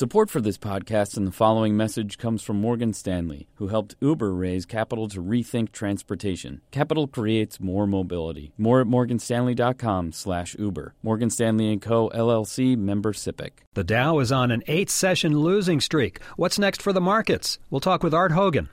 Support for this podcast and the following message comes from Morgan Stanley, who helped Uber raise capital to rethink transportation. Capital creates more mobility. More at morganstanley.com/Uber. Morgan Stanley & Co., LLC, member SIPC. The Dow is on an 8-session losing streak. What's next for the markets? We'll talk with Art Hogan.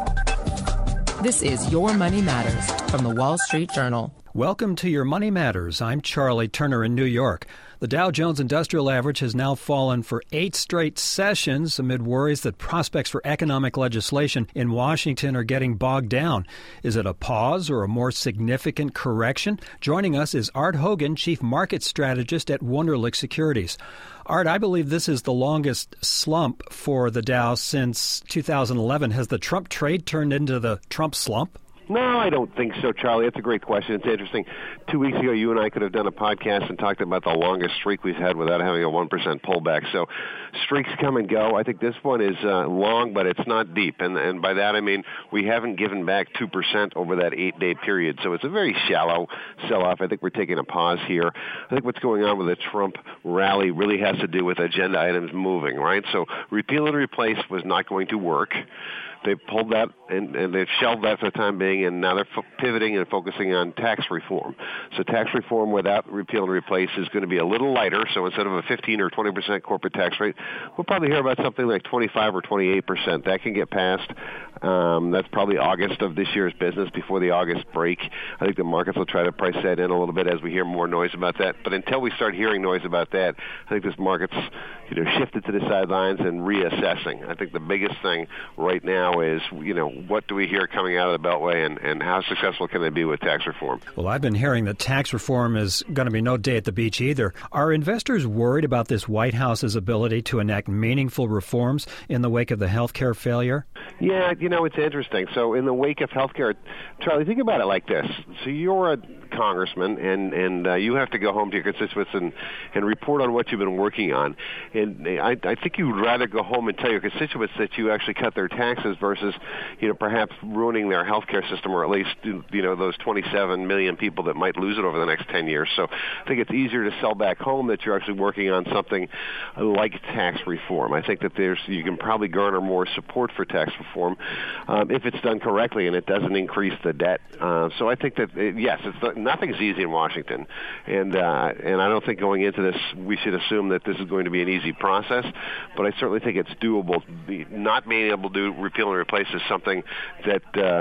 This is Your Money Matters from the Wall Street Journal. Welcome to Your Money Matters. I'm Charlie Turner in New York. The Dow Jones Industrial Average has now fallen for 8 straight sessions amid worries that prospects for economic legislation in Washington are getting bogged down. Is it a pause or a more significant correction? Joining us is Art Hogan, Chief Market Strategist at Wunderlich Securities. Art, I believe this is the longest slump for the Dow since 2011. Has the Trump trade turned into the Trump slump? No, I don't think so, Charlie. That's a great question. It's interesting. 2 weeks ago, you and I could have done a podcast and talked about the longest streak we've had without having a 1% pullback. So streaks come and go. I think this one is long, but it's not deep. And by that, I mean we haven't given back 2% over that 8-day period. So it's a very shallow sell-off. I think we're taking a pause here. I think what's going on with the Trump rally really has to do with agenda items moving, right? So repeal and replace was not going to work. They pulled that and they've shelved that for the time being, and now they're pivoting and focusing on tax reform. So tax reform without repeal and replace is going to be a little lighter. So instead of a 15 or 20% corporate tax rate, we'll probably hear about something like 25 or 28%. That can get passed. That's probably August of this year's business before the August break. I think the markets will try to price that in a little bit as we hear more noise about that. But until we start hearing noise about that, I think this market's shifted to the sidelines and reassessing. I think the biggest thing right now is, what do we hear coming out of the Beltway and how successful can they be with tax reform? Well, I've been hearing that tax reform is going to be no day at the beach either. Are investors worried about this White House's ability to enact meaningful reforms in the wake of the healthcare failure? Yeah, it's interesting. So in the wake of healthcare, Charlie, think about it like this. So you're a congressman, and you have to go home to your constituents and report on what you've been working on. And I think you'd rather go home and tell your constituents that you actually cut their taxes versus, perhaps ruining their healthcare system, or at least, those 27 million people that might lose it over the next 10 years. So I think it's easier to sell back home that you're actually working on something like tax reform. I think that you can probably garner more support for tax reform if it's done correctly and it doesn't increase the debt. So I think that, yes, nothing's easy in Washington. And I don't think going into this we should assume that this is going to be an easy process, but I certainly think it's doable. Not being able to do repeal and replace is something that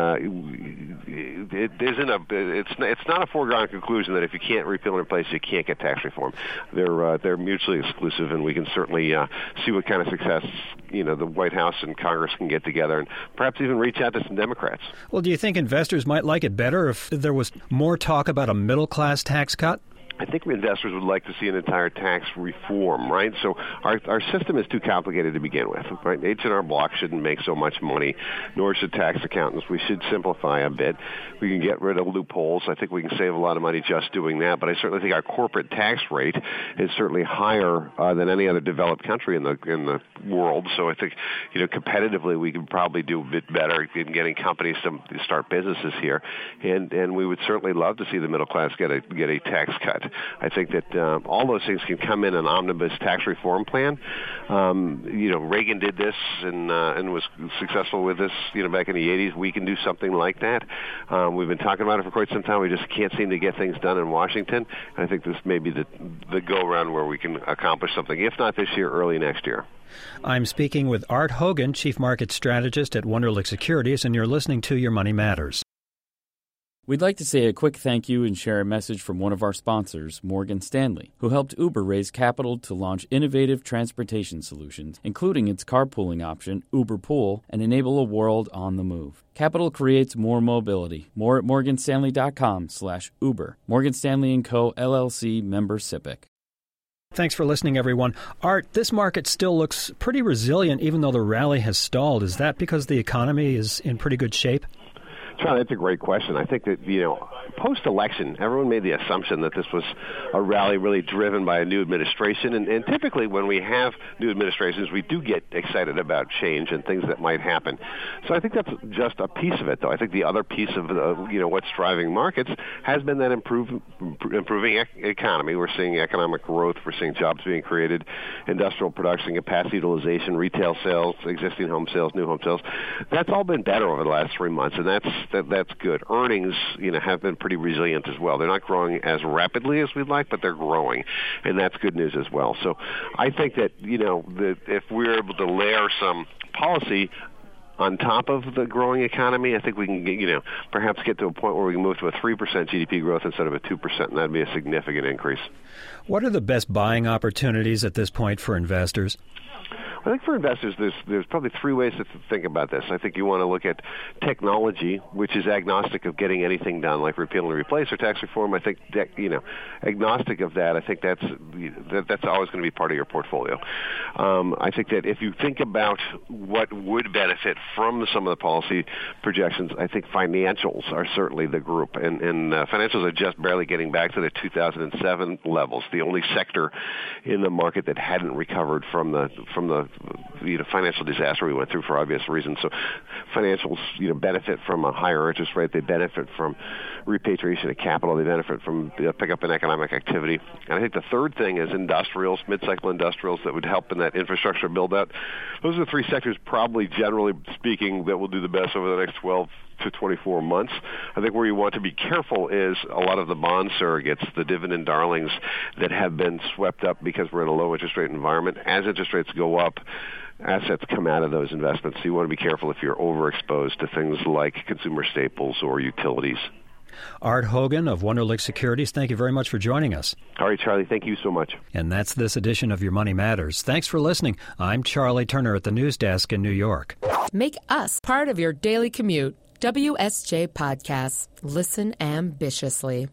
it's not a foregone conclusion that if you can't repeal and replace, you can't get tax reform. They're mutually exclusive, and we can certainly see what kind of success the White House and Congress can get together, and perhaps even reach out to some Democrats. Well, do you think investors might like it better if there was more talk about a middle-class tax cut? I think investors would like to see an entire tax reform, right? So our system is too complicated to begin with, right? H&R Block shouldn't make so much money, nor should tax accountants. We should simplify a bit. We can get rid of loopholes. I think we can save a lot of money just doing that. But I certainly think our corporate tax rate is certainly higher than any other developed country in the world. So I think, competitively, we could probably do a bit better in getting companies to start businesses here. And we would certainly love to see the middle class get a tax cut. I think that all those things can come in an omnibus tax reform plan. Reagan did this and was successful with this, back in the 80s. We can do something like that. We've been talking about it for quite some time. We just can't seem to get things done in Washington. I think this may be the go-around where we can accomplish something, if not this year, early next year. I'm speaking with Art Hogan, Chief Market Strategist at Wunderlich Securities, and you're listening to Your Money Matters. We'd like to say a quick thank you and share a message from one of our sponsors, Morgan Stanley, who helped Uber raise capital to launch innovative transportation solutions, including its carpooling option, Uber Pool, and enable a world on the move. Capital creates more mobility. More at morganstanley.com/Uber. Morgan Stanley & Co., LLC, member SIPC. Thanks for listening, everyone. Art, this market still looks pretty resilient even though the rally has stalled. Is that because the economy is in pretty good shape? Sean, that's a great question. I think that, post-election, everyone made the assumption that this was a rally really driven by a new administration. And typically when we have new administrations, we do get excited about change and things that might happen. So I think that's just a piece of it, though. I think the other piece of what's driving markets has been that improving economy. We're seeing economic growth. We're seeing jobs being created, industrial production, capacity utilization, retail sales, existing home sales, new home sales. That's all been better over the last 3 months, and that's good. Earnings, have been pretty resilient as well. They're not growing as rapidly as we'd like, but they're growing, and that's good news as well. So I think that, that if we're able to layer some policy on top of the growing economy, I think we can, perhaps get to a point where we can move to a 3% GDP growth instead of a 2%, and that'd be a significant increase. What are the best buying opportunities at this point for investors? I think for investors, there's probably three ways to think about this. I think you want to look at technology, which is agnostic of getting anything done, like repeal and replace or tax reform. I think agnostic of that. I think that's always going to be part of your portfolio. I think that if you think about what would benefit from some of the policy projections, I think financials are certainly the group, and financials are just barely getting back to the 2007 levels. The only sector in the market that hadn't recovered from the financial disaster we went through for obvious reasons. So financials, benefit from a higher interest rate. They benefit from repatriation of capital. They benefit from the pickup in economic activity. And I think the third thing is industrials, mid-cycle industrials that would help in that infrastructure build-out. Those are the three sectors, probably generally speaking, that will do the best over the next 12 to 24 months. I think where you want to be careful is a lot of the bond surrogates, the dividend darlings that have been swept up because we're in a low interest rate environment. As interest rates go up, assets come out of those investments. So you want to be careful if you're overexposed to things like consumer staples or utilities. Art Hogan of Wunderlich Securities, thank you very much for joining us. All right, Charlie, thank you so much. And that's this edition of Your Money Matters. Thanks for listening. I'm Charlie Turner at the news desk in New York. Make us part of your daily commute. WSJ Podcasts. Listen ambitiously.